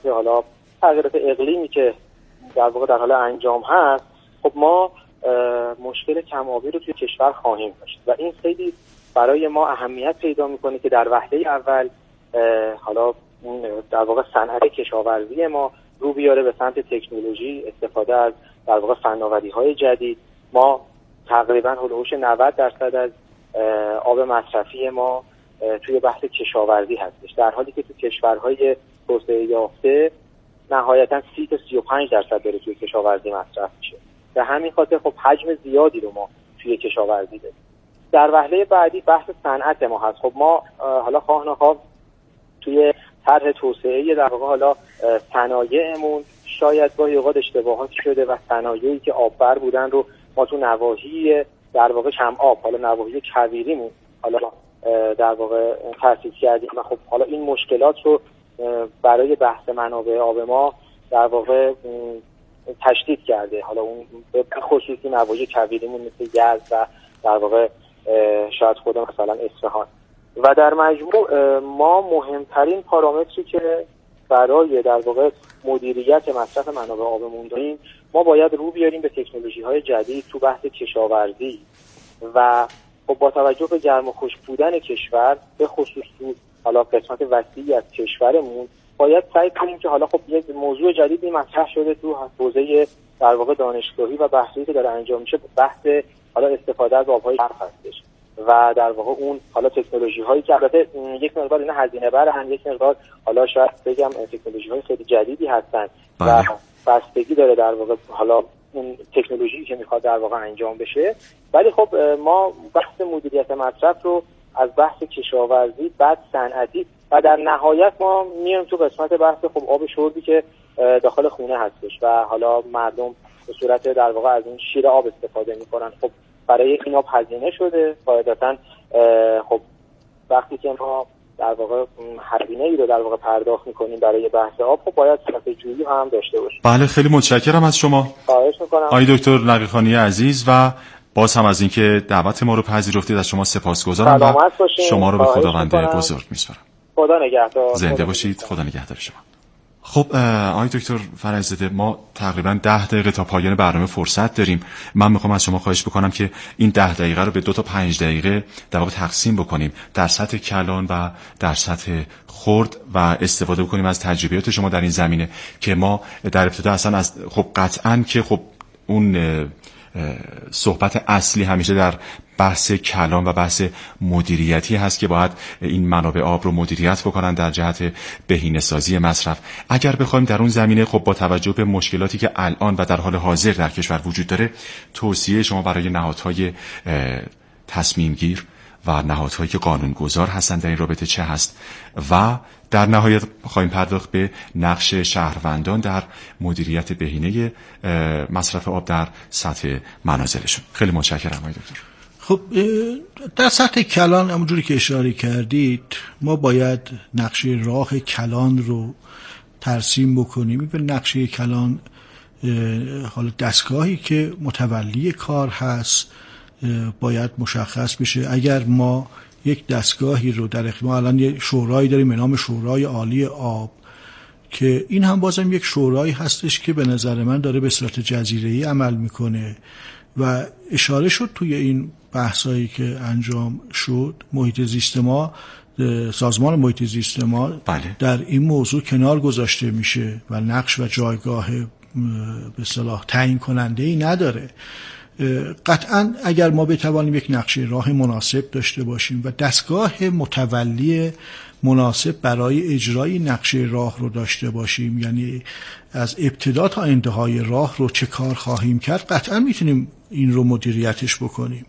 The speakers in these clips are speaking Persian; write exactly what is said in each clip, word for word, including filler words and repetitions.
بحث حالا تغییرات اقلیمی که در واقع در حال انجام هست، خب ما مشکل کم آبی رو توی کشور خواهیم داشت و این خیلی برای ما اهمیت پیدا میکنه که در وهله اول حالا در واقع صنعت کشاورزی ما رو بیاره به سمت تکنولوژی، استفاده از در واقع فناوری‌های جدید. ما تقریبا هولوش نود درصد از آب مصرفی ما توی بحث کشاورزی هستش، در حالی که تو کشورهای توسعه یافته نهایتا سی تا سی و پنج درصد داره توی کشاورزی مصرف میشه. به همین خاطر خب حجم زیادی رو ما توی کشاورزی داریم. در وهله بعدی بحث صنعت ما هست. خب ما حالا خواه نخواه توی طرح توسعه در واقع حالا صنایعمون شاید گاهی اوقات اشتباهاتی شده و صنایعی که آببر بودن رو ما تو نواحی در واقع کم آب، حالا نواحی کویریمون حالا در واقع تأسیس کردیم و خب حالا این مشکلات رو برای بحث منابع آب ما در واقع تشدید کرده. حالا اون به خصوصی نواحی کویریمون مثل یزد و در واقع شاید خود مثلا اصفهان. و در مجموع ما مهمترین پارامتری که برای در واقع مدیریت مصرف منابع آبمون داریم، ما باید رو بیاریم به تکنولوژی‌های جدید تو بحث کشاورزی و خب با توجه به گرم و خشک بودن کشور، به خصوص تو حالا قسمت وسیعی از کشورمون، باید سعی کنیم که حالا خب یک موضوع جدیدی مطرح شده تو حوزه در واقع دانشگاهی و بحثی که داره انجام میشه، بحث حالا استفاده از آب‌های برف هستش و در واقع اون حالا تکنولوژی هایی که البته یک مقدار اینا هزینه بر هم، یک مقدار حالا شاید بگم تکنولوژی های خیلی جدیدی هستن و بستگی داره در واقع حالا اون تکنولوژی که میخواد در واقع انجام بشه. ولی خب ما بحث مدیریت مصرف رو از بحث کشاورزی، بعد صنعتی و در نهایت ما میایم تو قسمت بحث خب آب شربی که داخل خونه هستش و حالا مردم به صورت در واقع از این شیر آب استفاده میکنن. خب برای این آب هزینه شده، قاعدتاً خب وقتی که ما در واقع هزینه ای رو در واقع پرداخت میکنیم برای بحث آب، خب باید صرفه‌جویی هم داشته باشیم. بله، خیلی متشکرم از شما. خواهش میکنم. آقای دکتر نقیخانی عزیز و باز هم از اینکه دعوت ما رو پذیرفتید از شما سپاسگزارم و شما رو به خداوند بزرگ میسپارم. خدا نگهدار. زنده خدا باشید. خدا نگهدار شما. خب آقای دکتر فرج‌زاده، ما تقریبا ده دقیقه تا پایان برنامه فرصت داریم. من میخوام از شما خواهش بکنم که این ده دقیقه رو به دو تا پنج دقیقه در واقع تقسیم بکنیم، در سطح کلان و در سطح خرد، و استفاده بکنیم از تجربیات شما در این زمینه که ما در ابتدا اصلا از خب قطعاً که خب اون صحبت اصلی همیشه در بحث کلان و بحث مدیریتی هست که باید این منابع آب رو مدیریت بکنن در جهت بهینه‌سازی مصرف. اگر بخوایم در اون زمینه خب با توجه به مشکلاتی که الان و در حال حاضر در کشور وجود داره، توصیه شما برای نهادهای تصمیم گیر و نهادهایی که قانونگذار هستند در این رابطه چه هست؟ و در نهایت خواهیم پرداخت به نقش شهروندان در مدیریت بهینه مصرف آب در سطح منازلشون. خیلی متشکرم آقای دکتر. خب در سطح کلان همونجوری که اشاره کردید، ما باید نقشه راه کلان رو ترسیم بکنیم. به نقشه کلان حالا دستگاهی که متولی کار هست باید مشخص بشه. اگر ما یک دستگاهی رو در اختیار، الان یه شورایی داریم به نام شورای عالی آب که این هم بازم یک شورایی هستش که به نظر من داره به صورت جزیره‌ای عمل میکنه و اشاره شد توی این بحثایی که انجام شد. محیط زیست ما، سازمان محیط زیست ما بله. در این موضوع کنار گذاشته میشه و نقش و جایگاه به اصطلاح تعیین کننده ای نداره. قطعا اگر ما بتوانیم یک نقشه راه مناسب داشته باشیم و دستگاه متولی مناسب برای اجرای نقشه راه رو داشته باشیم، یعنی از ابتدا تا انتهای راه رو چه کار خواهیم کرد، قطعا میتونیم این رو مدیریتش بکنیم.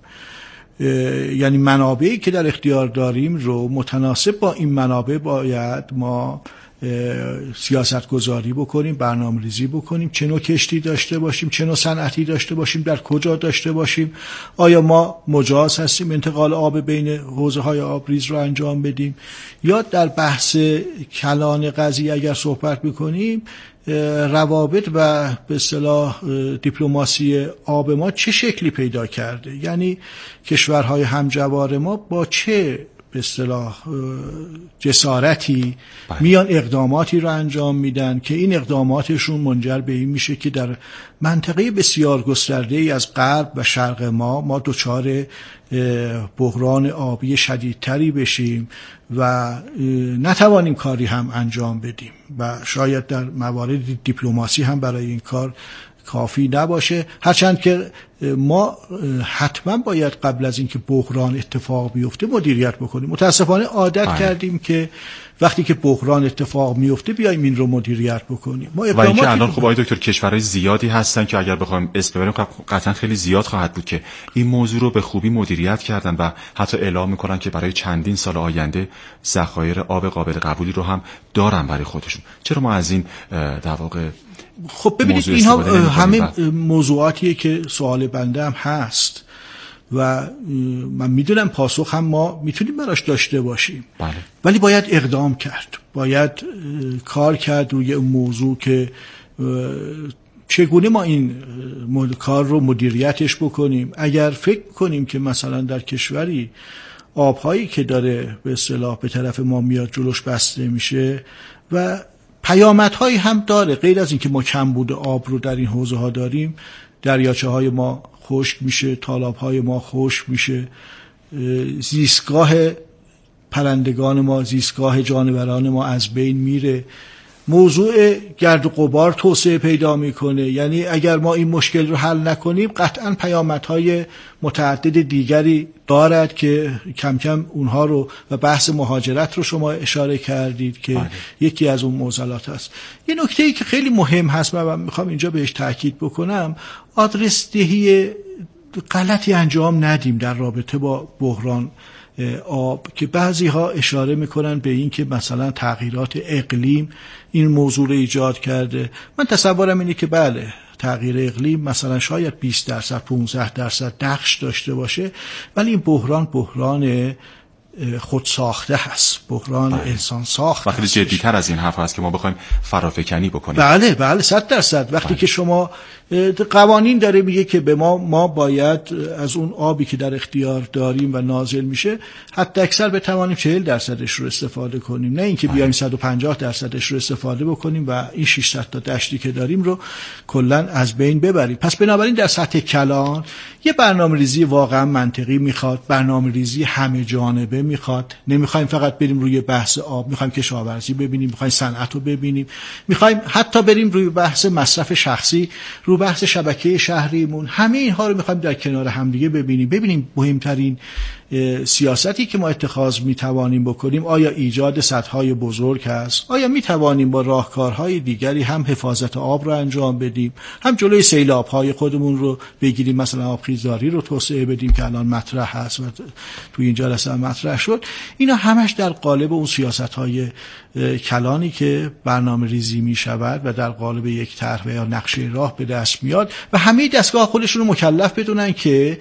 یعنی منابعی که در اختیار داریم رو متناسب با این منابع باید ما سیاست گذاری بکنیم، برنامه ریزی بکنیم، چه نوع کشتی داشته باشیم، چه نوع صنعتی داشته باشیم، در کجا داشته باشیم، آیا ما مجاز هستیم انتقال آب بین حوزه های آبریز رو انجام بدیم، یا در بحث کلان قضیه اگر صحبت بکنیم روابط و به اصطلاح دیپلماسی آب ما چه شکلی پیدا کرده، یعنی کشورهای همجوار ما با چه به به اصطلاح جسارتی باید. میان اقداماتی رو انجام میدن که این اقداماتشون منجر به این میشه که در منطقه بسیار گسترده ای از غرب و شرق ما ما دچار بحران آبی شدیدتری بشیم و نتوانیم کاری هم انجام بدیم و شاید در موارد دیپلماسی هم برای این کار کافی نباشه، هرچند که ما حتما باید قبل از اینکه بحران اتفاق بیفته مدیریت بکنیم. متاسفانه عادت آه. کردیم که وقتی که بحران اتفاق میفته بیایم این رو مدیریت بکنیم. ما و اینکه الان خب آقای دکتر کشورهای زیادی هستن که اگر بخوایم اسم ببریم قطعا خیلی زیاد خواهد بود که این موضوع رو به خوبی مدیریت کردن و حتی اعلام میکنن که برای چندین سال آینده ذخایر آب قابل قبولی رو هم دارن برای خودشون. چرا ما از این در واقع خب ببینید اینها همه موضوعاتیه که سوال بنده هم هست و من میدونم پاسخ هم ما میتونیم براش داشته باشیم. بله. ولی باید اقدام کرد، باید کار کرد روی اون موضوع که چگونه ما این کار رو مدیریتش بکنیم. اگر فکر کنیم که مثلا در کشوری آبهایی که داره به اصطلاح به طرف ما میاد جلوش بسته میشه و پیامدهایی هم داره، غیر از اینکه ما کمبود آب رو در این حوزه ها داریم، دریاچه های ما خشک میشه، تالاب های ما خشک میشه، زیستگاه پرندگان ما، زیستگاه جانوران ما از بین میره، موضوع گرد و غبار توسعه پیدا میکنه. یعنی اگر ما این مشکل رو حل نکنیم قطعا پیامدهای متعدد دیگری دارد که کم کم اونها رو و بحث مهاجرت رو شما اشاره کردید که آه. یکی از اون معضلات هست. یه نکته‌ای که خیلی مهم هست و من میخوام اینجا بهش تاکید بکنم، آدرس دهی غلطی انجام ندیم در رابطه با بحران آب که بعضی ها اشاره میکنن به این که مثلا تغییرات اقلیم این موضوع رو ایجاد کرده. من تصورم اینه که بله تغییر اقلیم مثلا شاید بیست درصد پانزده درصد نقش داشته باشه، ولی این بحران بحران خود ساخته هست، بحران بله. انسان ساخته وقتی جدی‌تر از این حرف هست که ما بخوایم فرافکنی بکنیم. بله بله صد درصد. وقتی بله. که شما قوانین داره میگه که به ما ما باید از اون آبی که در اختیار داریم و نازل میشه حتی اکثر بتوانیم چهل درصدش رو استفاده کنیم، نه اینکه بیایم صد و پنجاه درصدش رو استفاده بکنیم و این ششصد تا دشتی که داریم رو کلا از بین ببریم. پس بنابراین در سطح کلان یه برنامه‌ریزی واقعا منطقی میخواد، برنامه‌ریزی همه جانبه میخواد. نمیخوایم فقط بریم روی بحث آب، میخوایم کشاورزی ببینیم، میخوایم صنعت رو ببینیم، میخوایم حتی بریم روی بحث مصرف شخصی، رو بحث شبکه شهریمون، همه اینها رو میخوایم در کنار همدیگه ببینیم. ببینیم مهمترین سیاستی که ما اتخاذ میتوانیم بکنیم آیا ایجاد سدهای بزرگ هست، آیا میتوانیم با راهکارهای دیگری هم حفاظت آب رو انجام بدیم، هم جلوی سیلاب‌های خودمون رو بگیریم، مثلا آبخیزداری رو توسعه بدیم که الان مطرح هست و تو این جلسه مطرح شد. اینا همش در قالب اون سیاست‌های کلانی که برنامه ریزی می شود و در قالب یک طرح یا نقشه راه به دست میاد و همه دستگاه خودشون رو مکلف بدونن که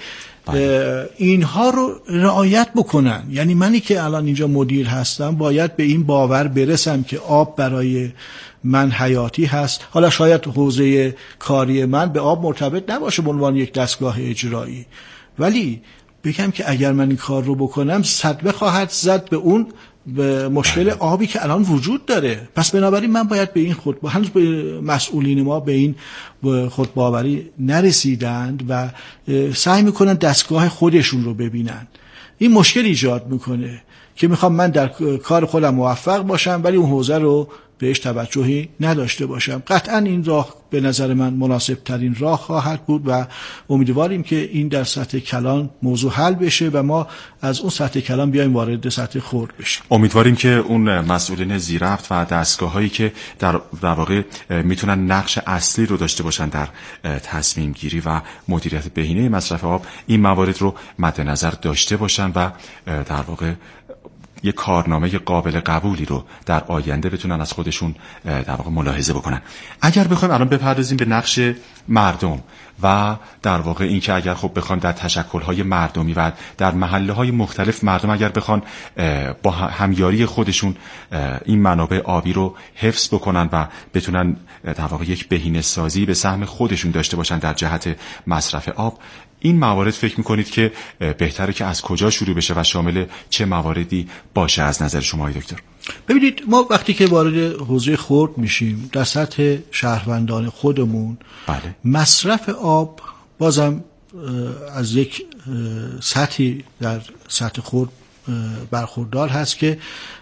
اینها رو رعایت بکنن. یعنی منی که الان اینجا مدیر هستم باید به این باور برسم که آب برای من حیاتی هست. حالا شاید حوزه کاری من به آب مرتبط نباشه به عنوان یک دستگاه اجرایی، ولی بگم که اگر من این کار رو بکنم صدمه خواهد زد به اون به مشکل آبی که الان وجود داره. پس بنابراین من باید به این خود هنوز به مسئولین ما به این خودباوری نرسیدند و سعی میکنن دستگاه خودشون رو ببینن. این مشکل ایجاد میکنه که میخوام من در کار خودم موفق باشم ولی اون حوزه رو بهش توجهی نداشته باشم. قطعا این راه به نظر من مناسب ترین راه خواهد بود و امیدواریم که این در سطح کلان موضوع حل بشه و ما از اون سطح کلان بیایم وارد سطح خرد بشیم. امیدواریم که اون مسئولین زیرفت و دستگاه‌هایی که در در واقع میتونن نقش اصلی رو داشته باشن در تصمیم گیری و مدیریت بهینه مصرف آب این موارد رو مد نظر داشته باشن و در واقع یه کارنامه قابل قبولی رو در آینده بتونن از خودشون در واقع ملاحظه بکنن. اگر بخوایم الان بپردازیم به نقش مردم و در واقع این که اگر خب بخوان در تشکل‌های مردمی و در محله‌های مختلف مردم اگر بخوان با همیاری خودشون این منابع آبی رو حفظ بکنن و بتونن در واقع یک بهینه‌سازی به سهم خودشون داشته باشن در جهت مصرف آب، این موارد فکر میکنید که بهتره که از کجا شروع بشه و شامل چه مواردی باشه از نظر شما دکتر؟ ببینید، ما وقتی که وارد حوزه خرد میشیم در سطح شهروندان خودمون، بله. مصرف آب بازم از یک سطحی در سطح خرد برخوردار هست که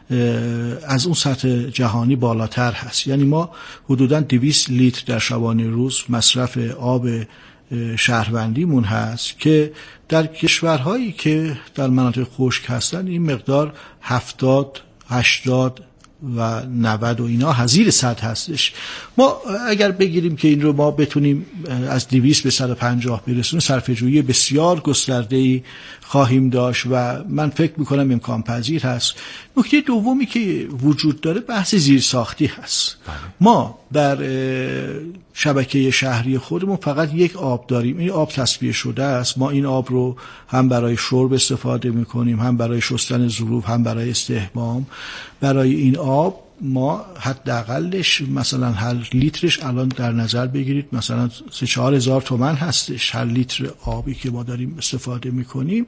از اون سطح جهانی بالاتر هست. یعنی ما حدوداً دویست لیتر در شبانه روز مصرف آب شهروندیمون هست که در کشورهایی که در مناطق خشک هستن این مقدار هفتاد، هشتاد و نود و اینا حزیر صد هستش. ما اگر بگیریم که این رو ما بتونیم از دویست به صد و پنجاه برسونیم، صرفه‌جویی بسیار گسترده‌ای خواهیم داشت و من فکر میکنم امکان پذیر هست. نکته دومی که وجود داره بحث زیرساختی هست. بله. ما در شبکه شهری خودمون فقط یک آب داریم، این آب تصفیه شده است. ما این آب رو هم برای شرب استفاده میکنیم، هم برای شستن ظروف، هم برای استحمام. برای این آب ما حداقلش مثلا هر لیترش الان در نظر بگیرید مثلا سه چهار هزار تومان هستش هر لیتر آبی که ما داریم استفاده میکنیم.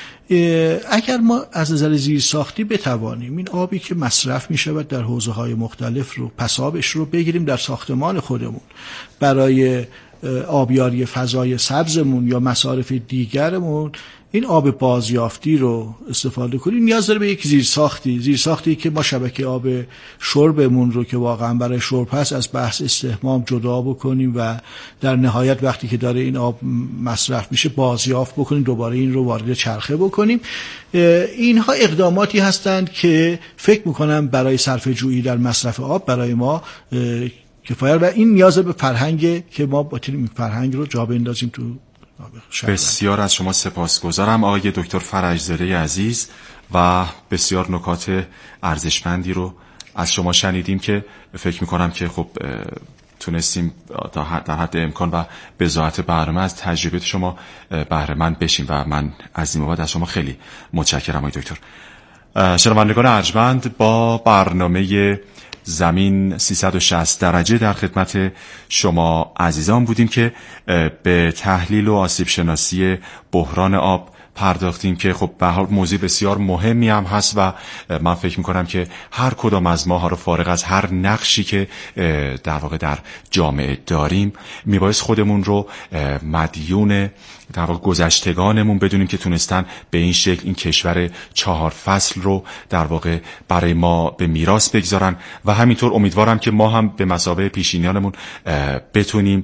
اگر ما از نظر زیرساختی بتوانیم این آبی که مصرف میشود در حوزه های مختلف رو پسابش رو بگیریم در ساختمان خودمون برای آبیاری فضای سبزمون یا مصارف دیگرمون، این آب بازیافتی رو استفاده کنیم، نیاز داره به یک زیرساختی زیرساختی که ما شبکه آب شربمون رو که واقعا برای شرب هست از بحث استحمام جدا بکنیم و در نهایت وقتی که داره این آب مصرف میشه بازیافت بکنیم، دوباره این رو وارد چرخه بکنیم. اینها اقداماتی هستند که فکر میکنم برای صرفه جویی در مصرف آب برای ما کفایت و این نیاز به فرهنگه که ما بتونیم این فرهنگ رو جا بندازیم تو. بسیار از شما سپاسگزارم آقای دکتر فرجزاده عزیز و بسیار نکات ارزشمندی رو از شما شنیدیم که فکر میکنم که خب تونستیم در حد امکان و بضاعت برنامه از تجربه شما بهره مند بشیم و من از این بابت از شما خیلی متشکرم آقای دکتر. شنوندگان ارجمند، با برنامه زمین سیصد و شصت درجه در خدمت شما عزیزان بودیم که به تحلیل و آسیب شناسی بحران آب پرداختیم که خب به هر موضوع بسیار مهمی هم هست و من فکر میکنم که هر کدام از ما ها رو فارغ از هر نقشی که در واقع در جامعه داریم میبایست خودمون رو مدیون در واقع گذشتگانمون بدونیم که تونستن به این شکل این کشور چهار فصل رو در واقع برای ما به میراث بگذارن و همینطور امیدوارم که ما هم به مثابه پیشینیانمون بتونیم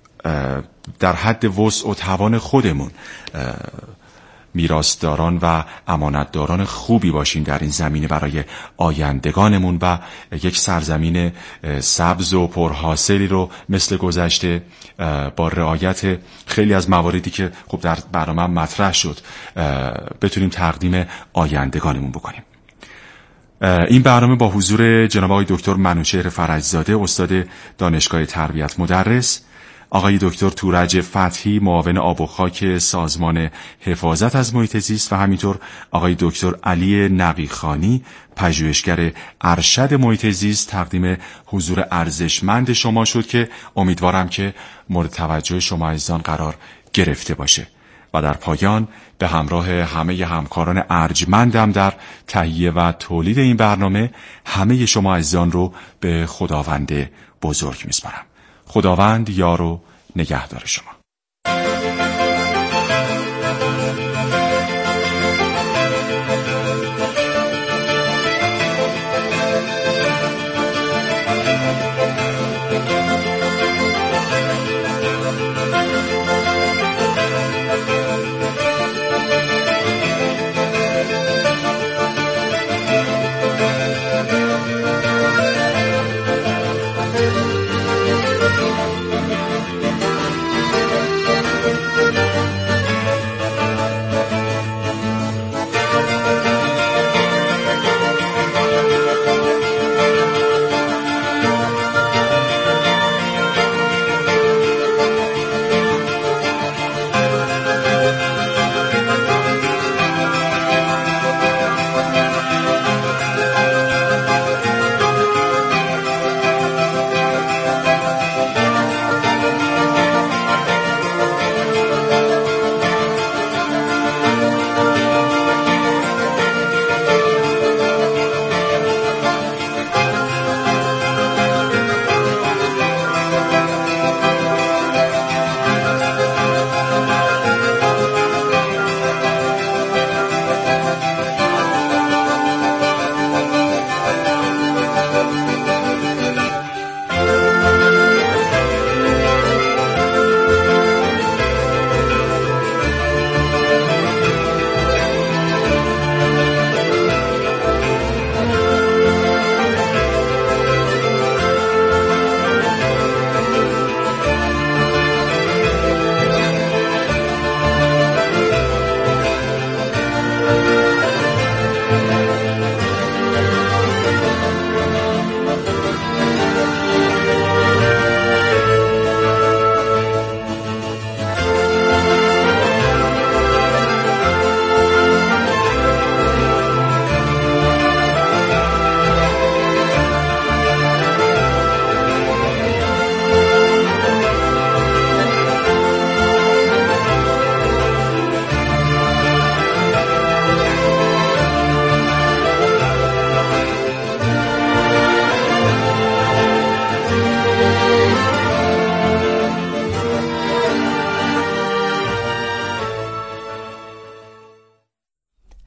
در حد وسع و توان خودمون میراثداران و امانتداران خوبی باشیم در این زمینه برای آیندگانمون و یک سرزمین سبز و پرحاصلی رو مثل گذشته با رعایت خیلی از مواردی که خب در برنامه مطرح شد بتونیم تقدیم آیندگانمون بکنیم. این برنامه با حضور جناب آقای دکتر منوچهر فرجزاده استاد دانشگاه تربیت مدرس، آقای دکتر تورج فتحی معاون آب و خاک سازمان حفاظت از محیط زیست و همینطور آقای دکتر علی نقیخانی پژوهشگر ارشد محیط زیست تقدیم حضور ارزشمند شما شد که امیدوارم که مورد توجه شما عزیزان قرار گرفته باشه و در پایان به همراه همه همکاران ارجمندم در تهیه و تولید این برنامه همه شما عزیزان رو به خداوند بزرگ میسپارم. خداوند یار و نگهدار شما.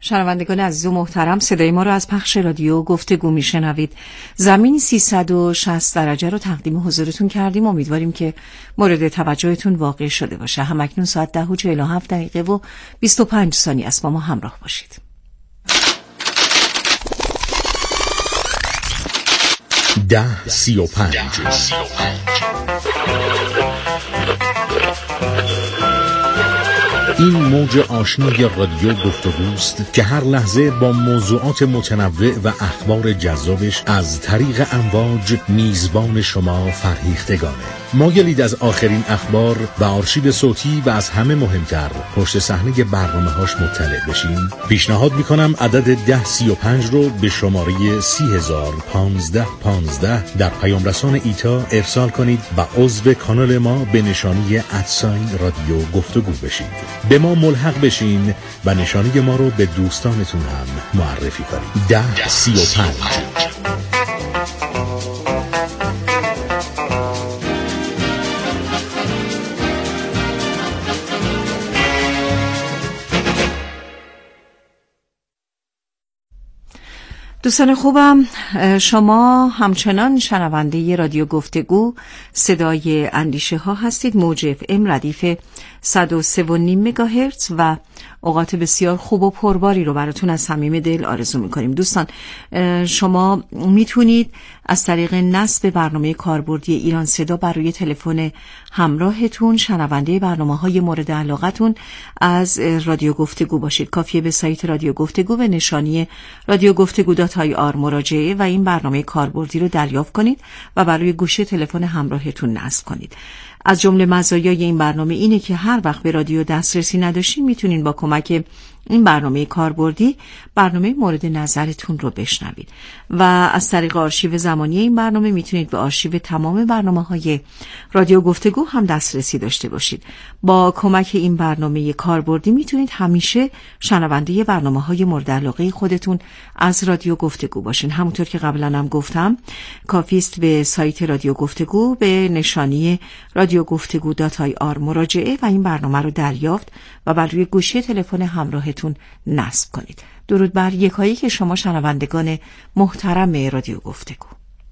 شنوندگان عزیز و محترم، صدای ما را از پخش رادیو گفتگو میشنوید. زمین سیصد و شصت درجه رو تقدیم حضورتون کردیم. امیدواریم که مورد توجهتون واقع شده باشه. همکنون ساعت ده و چهل و هفت دقیقه و بیست و پنج ثانیه است. با ما همراه باشید. ده سی و پنج. این موج آشنای رادیو گفتگوست که هر لحظه با موضوعات متنوع و اخبار جذابش از طریق امواج میزبان شما فرهیختگانه. مایلید از آخرین اخبار و آرشیو صوتی و از همه مهمتر پشت صحنه برنامه‌هاش مطلع بشین؟ پیشنهاد میکنم عدد ده سی و پنج رو به شماره سی هزار پانزده پانزده در پیام رسان ایتا ارسال کنید و عضو کانال ما به نشانی ادساین رادیو گفتگو بشید. به ما ملحق بشین و نشانی ما رو به دوستانتون هم معرفی کنید. ده سی و پنج. دوستان خوبم، شما همچنان شنونده رادیو گفتگو صدای اندیشه ها هستید. موج اف ام ردیف صد و سه و نیم مگاهرتز و اوقات بسیار خوب و پرباری رو براتون از صمیم دل آرزو میکنیم. دوستان، شما میتونید از طریق نصب برنامه کاربردی ایران صدا بر روی تلفن همراهتون شنونده برنامه‌های مورد علاقتون از رادیو گفتگو باشید. کافیه به سایت رادیو گفتگو به نشانی رادیو گفتگو دات آی آر مراجعه و این برنامه کاربردی رو دریافت کنید و بر روی گوشه تلفن همراهتون نصب کنید. از جمله مزایای این برنامه اینه که هر وقت به رادیو دسترسی نداشتین میتونین با کمک این برنامه کاربردی برنامه مورد نظرتون رو بشنوید و از طریق آرشیو زمانی این برنامه میتونید به آرشیو تمام برنامه‌های رادیو گفتگو هم دسترسی داشته باشید. با کمک این برنامه کاربردی میتونید همیشه شنونده برنامه‌های مورد علاقه خودتون از رادیو گفتگو باشین. همونطور که قبلا هم گفتم، کافی است به سایت رادیو گفتگو به نشانی رادیو گفتگو دات آی آر مراجعه و این برنامه رو دریافت و بر روی گوشی تلفن همراهتون نصب کنید. درود بر یکایی که شما شنوندگان محترم رادیو گفتگو.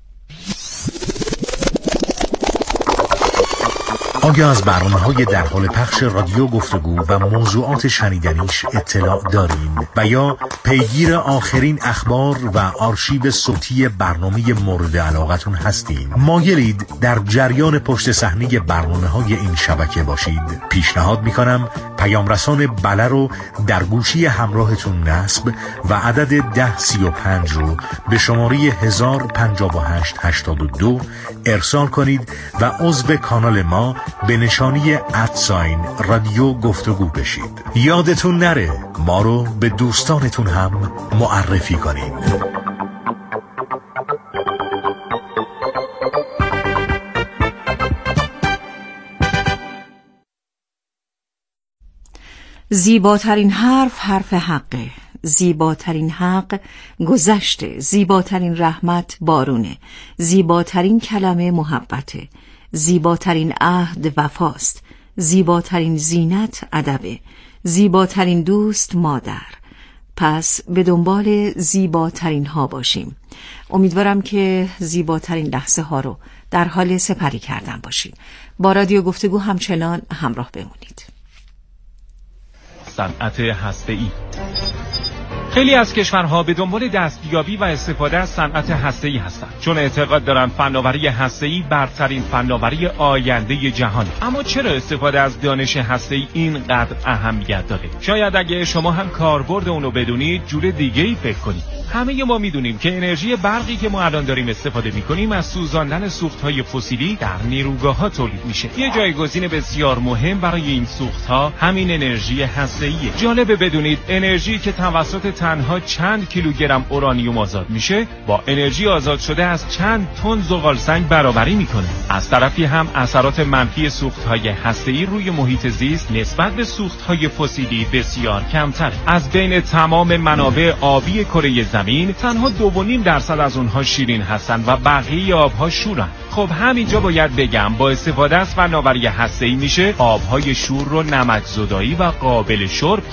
آیا از برنامه‌های در حال پخش رادیو گفتگو و موضوعات شنیدنیش اطلاع دارین و یا پیگیر آخرین اخبار و آرشیو صوتی برنامه مورد علاقتون هستین؟ مایلید در جریان پشت صحنه برنامه‌های این شبکه باشید؟ پیشنهاد می‌کنم پیام رسان بله رو در گوشی همراهتون نصب و عدد ده سی و پنج رو به شماره هزار پنجاه و هشت هشتاد و دو ارسال کنید و عضو کانال ما به نشانی ادساین رادیو گفتگو بشید. یادتون نره ما رو به دوستانتون هم معرفی کنید. زیباترین حرف حرف حقه، زیباترین حق گذشته، زیباترین رحمت بارونه، زیباترین کلمه محبته، زیباترین عهد وفاست، زیباترین زینت ادبه، زیباترین دوست مادر. پس به دنبال زیباترین ها باشیم. امیدوارم که زیباترین لحظه ها رو در حال سپری کردن باشیم. با رادیو گفتگو همچنان همراه بمونید. صنعت هسته‌ای. خیلی از کشورها به دنبال دستیابی و استفاده از صنعت هسته‌ای هستند، چون اعتقاد دارند فناوری هسته‌ای برترین فناوری آینده جهانه. اما چرا استفاده از دانش هسته‌ای اینقدر اهمیت داره؟ شاید اگه شما هم کاربرد اونو بدونید جور دیگه‌ای فکر کنید. همه ما میدونیم که انرژی برقی که ما الان داریم استفاده میکنیم از سوزاندن سوخت‌های فسیلی در نیروگاه‌ها تولید میشه. یه جایگزین بسیار مهم برای این سوخت‌ها همین انرژی هسته‌ایه. جالبه بدونید انرژی که توسط تنها چند کیلوگرم اورانیوم آزاد میشه با انرژی آزاد شده از چند تن زغال سنگ برابری میکنه. از طرفی هم اثرات منفی سوخت‌های هسته‌ای روی محیط زیست نسبت به سوخت‌های فسیلی بسیار کمتر. از بین تمام منابع آبی کره زمین تنها دو و نیم درصد از اونها شیرین هستن و بقیه آبها شورن. خب همینجا باید بگم با استفاده از فناوری هسته‌ای میشه آبهای شور رو نمک‌زدایی و قابل شرب کرد.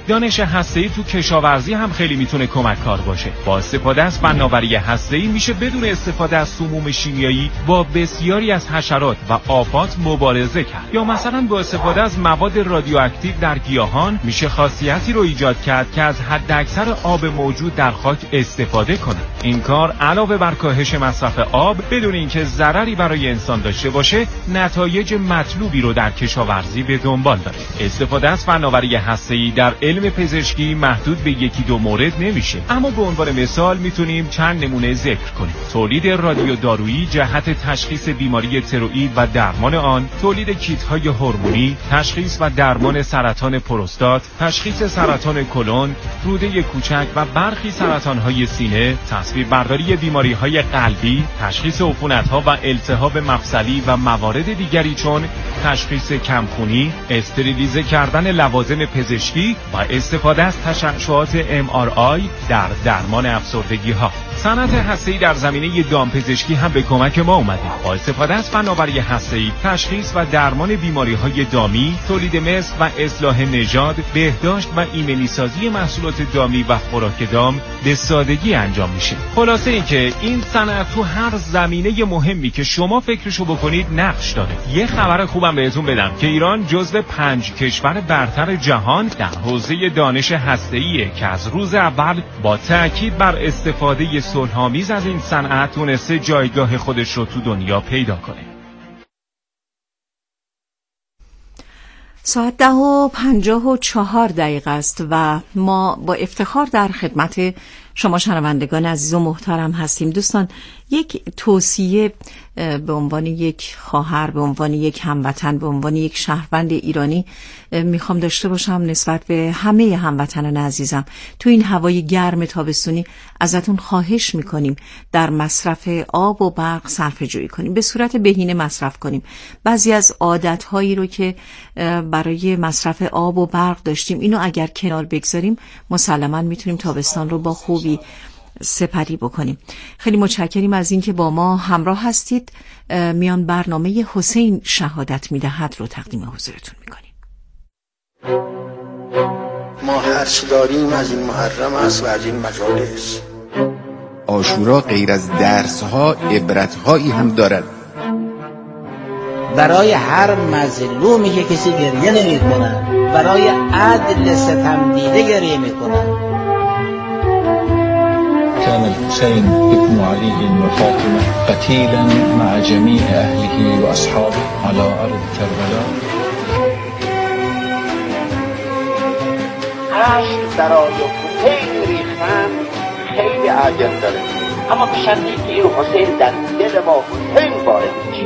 دانش هسته‌ای تو کشاورزی هم خیلی میتونه کمک کار باشه. با استفاده از فناوری هسته‌ای میشه بدون استفاده از سموم شیمیایی با بسیاری از حشرات و آفات مبارزه کرد. یا مثلا با استفاده از مواد رادیواکتیو در گیاهان میشه خاصیتی رو ایجاد کرد که از حداکثر آب موجود در خاک استفاده کنه. این کار علاوه بر کاهش مصرف آب بدون اینکه ضرری برای انسان داشته باشه، نتایج مطلوبی رو در کشاورزی به دنبال داره. استفاده از فناوری هسته‌ای در علم پزشکی محدود به یکی دو مورد نمیشه، اما به عنوان مثال میتونیم چند نمونه ذکر کنیم. تولید رادیو دارویی جهت تشخیص بیماری تروئید و درمان آن، تولید کیت‌های هورمونی، تشخیص و درمان سرطان پروستات، تشخیص سرطان کلون، روده کوچک و برخی سرطان‌های سینه، تصویربرداری بیماری‌های قلبی، تشخیص عفونت‌ها و التهاب مفصلی و موارد دیگری چون تشخیص کمخونی، استریلیزه کردن لوازم پزشکی و استفاده از تشعشعات ام آر آی در درمان افسردگی‌ها. صنعت هسته‌ای در زمینه دامپزشکی هم به کمک ما اومده. با استفاده از فناوری هسته‌ای، تشخیص و درمان بیماری‌های دامی، تولید مثل و اصلاح نژاد، بهداشت و ایمنی‌سازی محصولات دامی و خوراک دام به سادگی انجام میشه. خلاصه این که این صنعت تو هر زمینه مهمی که شما فکرشو بکنید نقش داره. یه خبر خوبم بهتون بدم که ایران جزو پنج کشور برتر جهان در حوزه دانش هسته‌ایه که از روز اول با تأکید بر استفاده صلح‌آمیز از این صنعت تونسته جایگاه خودش رو تو دنیا پیدا کنه. ساعت ده و پنجاه و چهار دقیقه است و ما با افتخار در خدمت شما شنوندگان عزیز و محترم هستیم. دوستان، یک توصیه به عنوان یک خواهر، به عنوان یک هموطن، به عنوان یک شهروند ایرانی میخوام داشته باشم نسبت به همه هموطنان عزیزم. تو این هوای گرم تابستونی ازتون خواهش میکنیم در مصرف آب و برق صرفه جویی کنیم، به صورت بهینه مصرف کنیم. بعضی از عادتهایی رو که برای مصرف آب و برق داشتیم، اینو اگر کنار بگذاریم مسلماً میتونیم تابستان رو با خوبی سپری بکنیم. خیلی متشکریم از اینکه با ما همراه هستید. میان برنامه حسین شهادت میدهد رو تقدیم حضورتون میکنیم. ما هرچی داریم از این محرم است و از این مجالس. عاشورا غیر از درس‌ها عبرت‌هایی هم دارد. برای هر مظلومی که کسی گریه نمی‌کنه، برای عدل ستم دیده گریه می‌کنه. كان الحسين ابن علي وفاطمة قتيلا مع جميع أهله وأصحابه على أرض كربلاء. عشق برای حسین ریختن خیلی عجب داره، اما به شرطی که این حسین در دل ما حسین وارد میشه.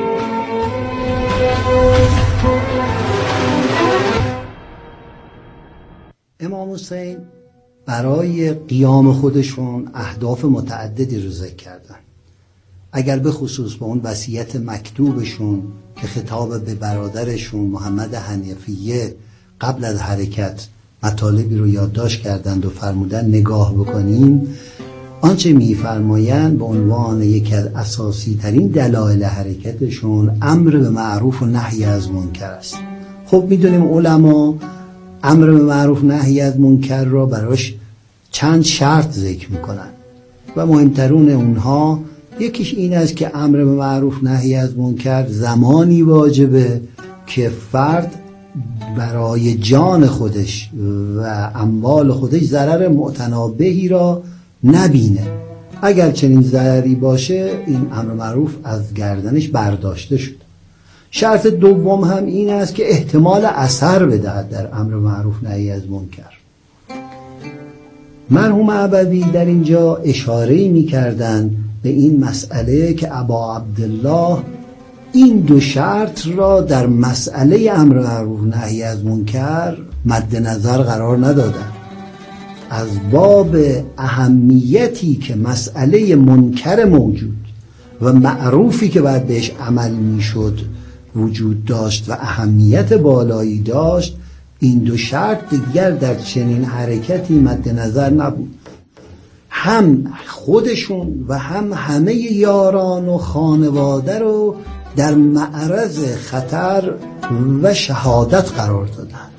امام حسین برای قیام خودشون اهداف متعددی رو ذکر کردن. اگر به خصوص با اون وصیت مکتوبشون که خطاب به برادرشون محمد حنیفیه قبل از حرکت مطالبی رو یادداشت کردند و فرمودن نگاه بکنیم، آنچه میفرمایند به عنوان یکی از اساسی ترین دلایل حرکتشون امر به معروف و نهی از منکر است. خب میدونیم علما امر به معروف نهی از منکر را براش چند شرط ذکر میکنن و مهمترون اونها یکیش این است که امر به معروف نهی از منکر زمانی واجبه که فرد برای جان خودش و اموال خودش ضرر معتنابهی را نبینه. اگر چنین ضرری باشه این امر معروف از گردنش برداشته شد. شرط دوم هم این است که احتمال اثر بدهد در امر معروف نهی از منکر. مرحوم عبدی در اینجا اشاره می کردن به این مسئله که ابا عبدالله این دو شرط را در مسئله امر معروف نهی از منکر مد نظر قرار ندادن. از باب اهمیتی که مسئله منکر موجود و معروفی که باید بهش عمل می شد وجود داشت و اهمیت بالایی داشت، این دو شرط دیگر در چنین حرکتی مد نظر نبود. هم خودشون و هم همه یاران و خانواده رو در معرض خطر و شهادت قرار دادن.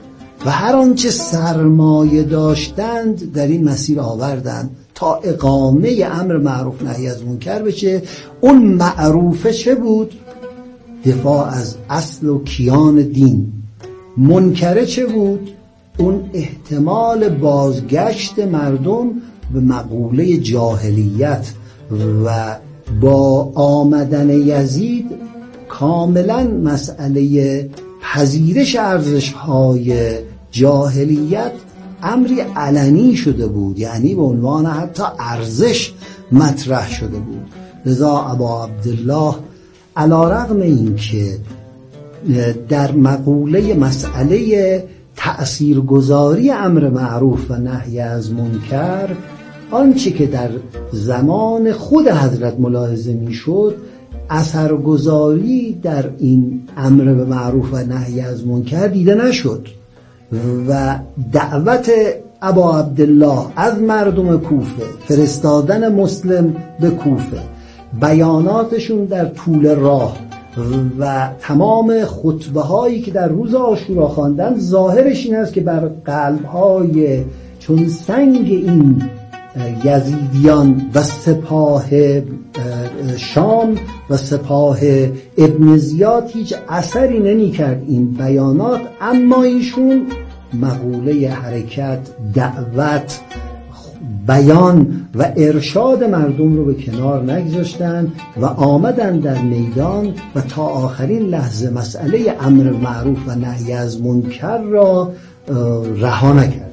و هر آنچه سرمایه داشتند در این مسیر آوردند تا اقامه امر معروف نهی از منکر بشه. اون معروفه چه بود؟ دفاع از اصل و کیان دین. منکره چه بود؟ اون احتمال بازگشت مردم به مقوله جاهلیت و با آمدن یزید کاملا مسئله پذیرش ارزش‌های جاهلیت امری علنی شده بود، یعنی به عنوان حتی ارزش مطرح شده بود. لذا ابا عبدالله علی رغم این که در مقوله مسئله تأثیرگذاری امر معروف و نهی از منکر، آنچه که در زمان خود حضرت ملاحظه میشد اثرگذاری در این امر به معروف و نهی از منکر دیده نشد و دعوت ابا عبدالله از مردم کوفه، فرستادن مسلم به کوفه، بیاناتشون در طول راه و تمام خطبه هایی که در روز عاشورا خواندن، ظاهرش این است که بر قلب های چون سنگ این یزیدیان و سپاه شام و سپاه ابن زیاد هیچ اثری نمی کرد این بیانات، اما ایشون مقوله حرکت، دعوت، بیان و ارشاد مردم رو به کنار نگذاشتن و آمدن در میدان و تا آخرین لحظه مسئله امر معروف و نهی از منکر را رها نکردن.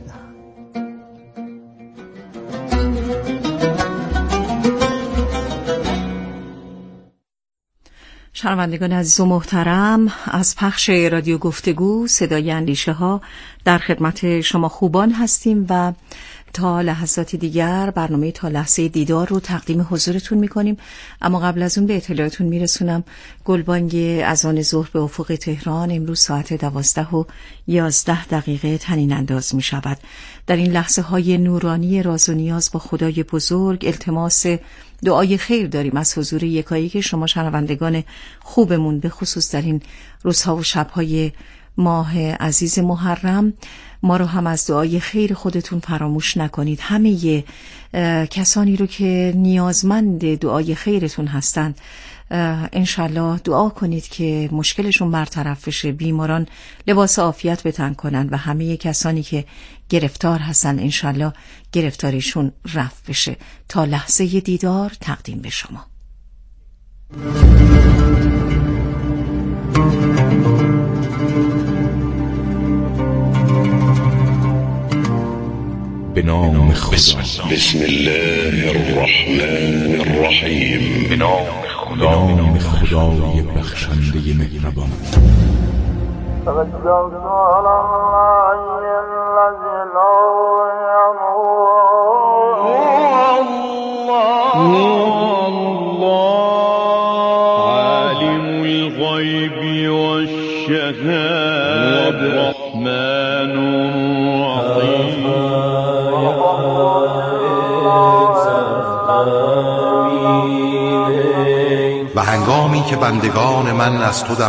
شنوندگان عزیز و محترم، از پخش رادیو گفتگو صدای اندیشه ها در خدمت شما خوبان هستیم و تا لحظات دیگر برنامه تا لحظه دیدار رو تقدیم حضورتون میکنیم. اما قبل از اون به اطلاعتون میرسونم گلبانگ اذان ظهر به افق تهران امروز ساعت دوازده و یازده دقیقه طنین انداز می شود. در این لحظه های نورانی راز و نیاز با خدای بزرگ التماس دعای خیر داریم از حضور یکایی که شما شنوندگان خوبمون، به خصوص در این روزها و شبهای ماه عزیز محرم. ما رو هم از دعای خیر خودتون فراموش نکنید. همه کسانی رو که نیازمند دعای خیرتون هستند انشالله دعا کنید که مشکلشون برطرف بشه، بیماران لباس عافیت به تن کنن و همه کسانی که گرفتار هستن انشالله گرفتاریشون رفع بشه. تا لحظه دیدار تقدیم به شما. به نام خدا. بسم الله الرحمن الرحیم. به نام خدا، خدای بخشنده مهربان. عالم الغیب والشهادة الرحمن الرحیم. و هنگامی که بندگان من از تو در